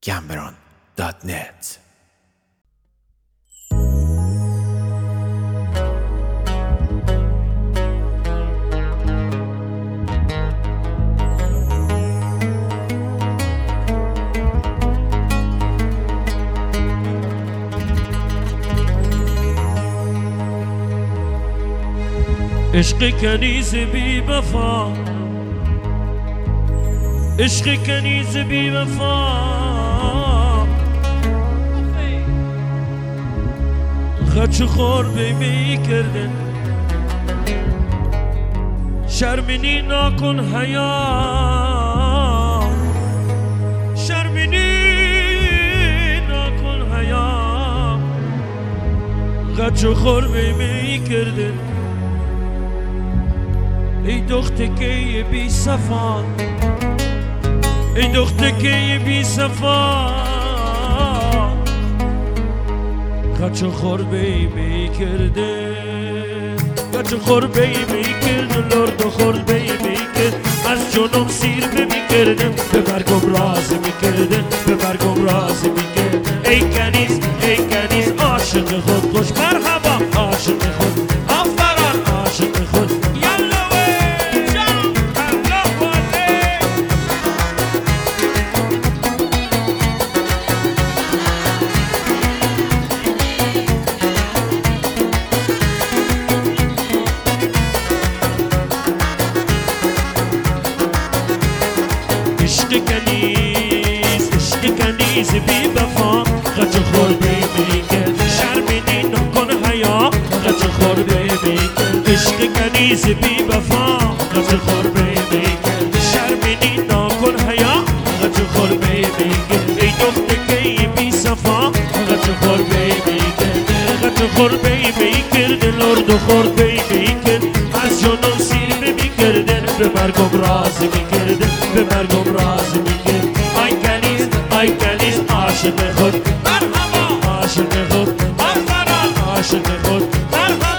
gambron.net. عشق کنیز بی وفا، عشق کنیز بی وفا، خچ خور بیمی کردن. شرمینی نکن حیا، شرمینی نکن حیا، خچ خور بیمی کردن. ای دختکه بی صفا، ای دختکه بی صفا، کچو خور بیمی کرده، کچو خور بیمی کرده، لرد خور بیمی کرده. از جنوب سیر بمی کردم، به برگم راز می کردم، به برگم راز می کردم. ای کنیز، ای کنیز، عاشق خود خوش مرحبا، عاشق خود آفران، عاشق خود. عشق کنیز، عشق کنیز بی وفا، خچ خور بیمی کرد. شرمینی نکن حیا، خچ خور بیمی کرد. عشق کنیز بی وفا، خچ خور بیمی کرد. شرمینی نکن حیا، خچ خور بیمی کرد. ای دختکه بی صفا، خچ خور بیمی کرد، خچ خور بیمی کرد، لرد خور بیمی کرد. از جنون سیر بمی کردن، به مرگم راز می کردن، به مرگم راز می کردن. آی کنیز، آی کنیز، عاشق خود مرحبا، عاشق خود آفران، عاشق خود مرحبا.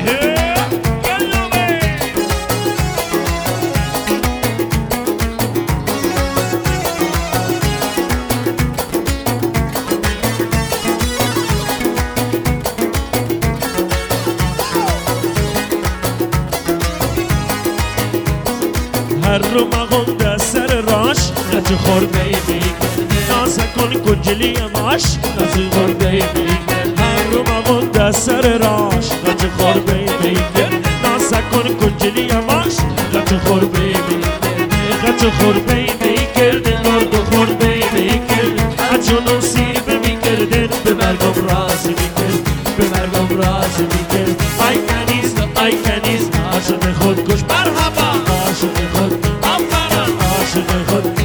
هر رو مغم سر راش، خچ خور بیمی کرد. نازه کن کنجلی ماش، خچ خور بیمی کرد. هر رو مغم سر راش، خچ خور بیمی کرد. نازه کن کنجلی ماش، خچ خور بیمی کرد. خچ خور بیمی کرد، لرد خور بیمی کرد. از جنون سیر بمی کردن، به مرگم راز می کرد، به مرگم راز می کرد. آی کنیز، آی کنیز، عاشق خود کش مرحبا، عاشق خود آفران، عاشق خود.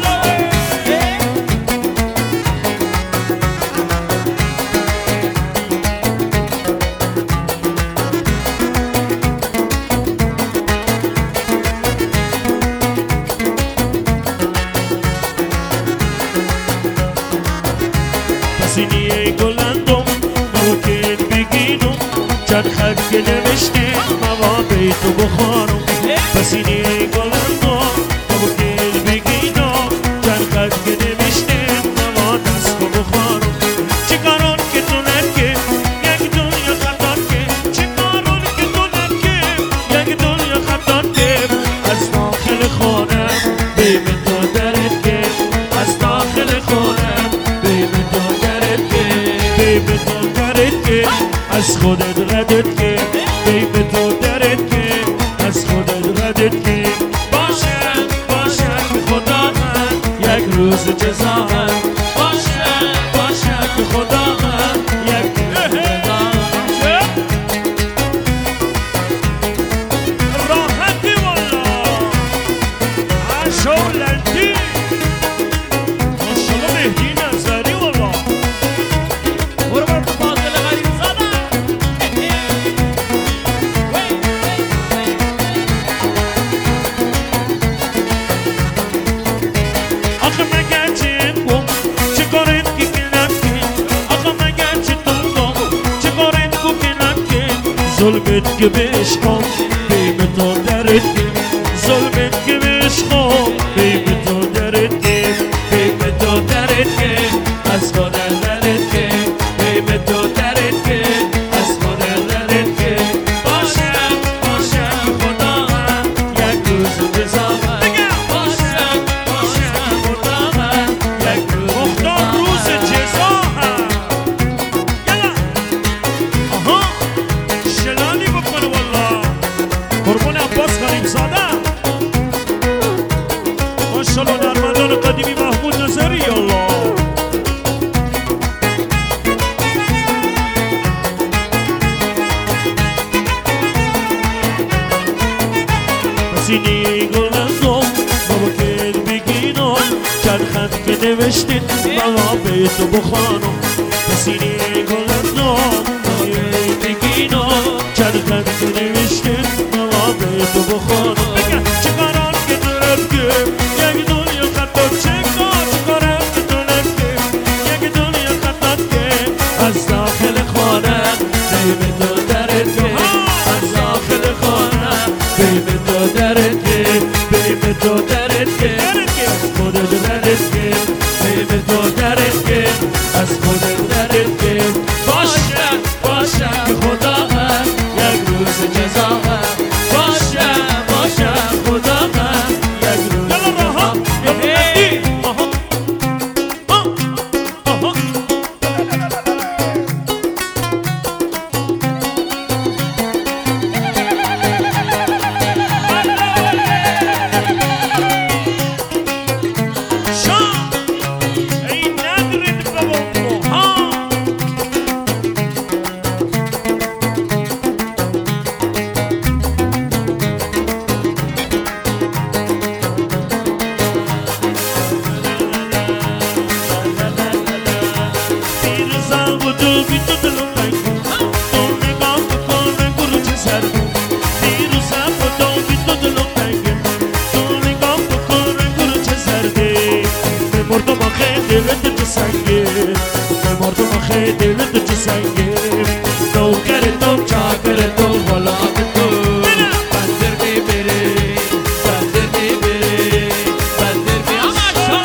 پسینی گلندم ممکن بگیرم، چند خط که نوشته هوا بیتو بخارم. پسینی گلندم ممکن بگیرم، چند خط که نوشته هوا دست بخارم. چه کارون که تو نکه یک دنیا خطا که، چه کارون که تو نکه یک دنیا خطا که. از داخل خونه بیم تو درد که، از داخل خونه بیم تو درد که، بیم تو درد که. از خودت ردت که، بیم تو درد که، از خودت ردت که. باشه باشه که خدا من یک روز جزا من، باشه باشه که خدا من یک روز جزا من. راحتی والا عشولتی ماشالله مهدی نظری والا. برو برو فاضل غریب زدن. آخه مگر چه کن، چه کارت که کنم که، آخه مگر چه تو چه کارت که کنم که. ظلمت که بشکم بیم تو درد که، ظلمت که بشکم بیم تو درد که، بیم تو درد که. الله سینی گلندم بابا که بگینم چند خط که نوشتین بابا به تو بخوانم سینی گلندم بابا که بگینم چند خط که نوشتین بابا به تو بخوانم بگه چکاران که دارم که یک دنیا خطات چکارم که دارم که یک دنیا خطات که از داخل خانه بیم تو درد که از داخل خانه بیم تو درد که بیم تو درد که از خودت درد که بیم تو درد که از خودت درد که باشه باشه که خدا هم یک روز جزا هم باشه باشه خدا هم یک روز جزا هم مردم آخه دلت تو سنگه مردم آخه دلت تو سنگه نوکر تو چاکر تو غلام تو بندر میبره بندر میبره بندر میبره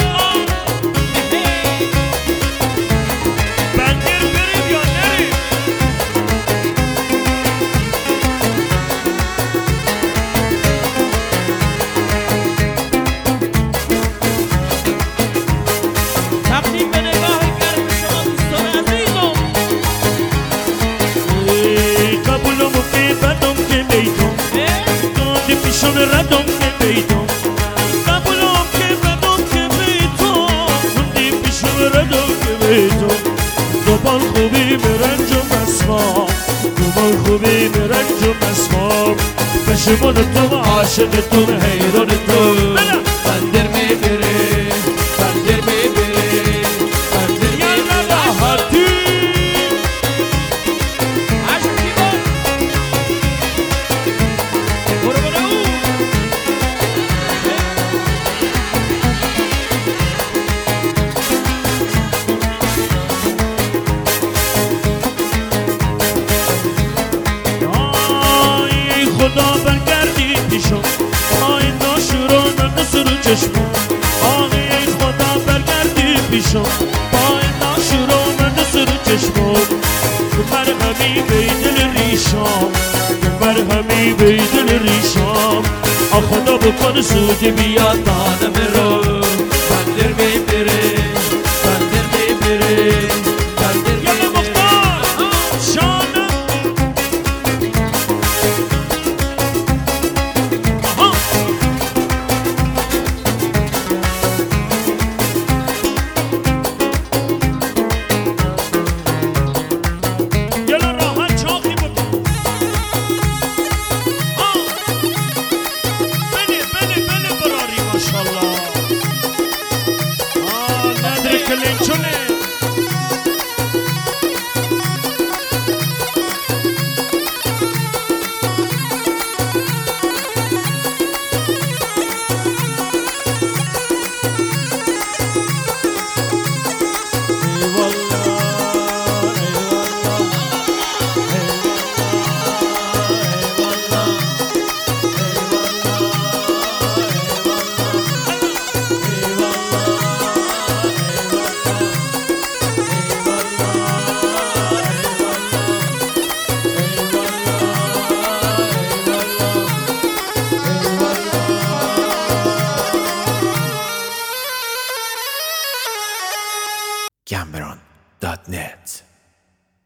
بندر بریم یا نریم شون ردم که بیتم قبولم که بدم که بیتم خوندی پیشم ردم که بیتم دوبال خوبی برنج و مسمام دوبال خوبی برنج و مسمام پشمان تو و عاشق تو و حیران تو بندر میبره بندر میبره بندر میبره راحتی عشقی بار برو برو خدا برگردی پیشم آی ناشوران نصر چشمم آی خدا برگردی پیشم آی ناشوران نصر چشمم مرهمی بیدل ریشام مرهمی بیدل ریشام خدا بکن سود بیاد دانم رو بندر میبره بندر میبره بندر میبره مختار شانم Cameron.net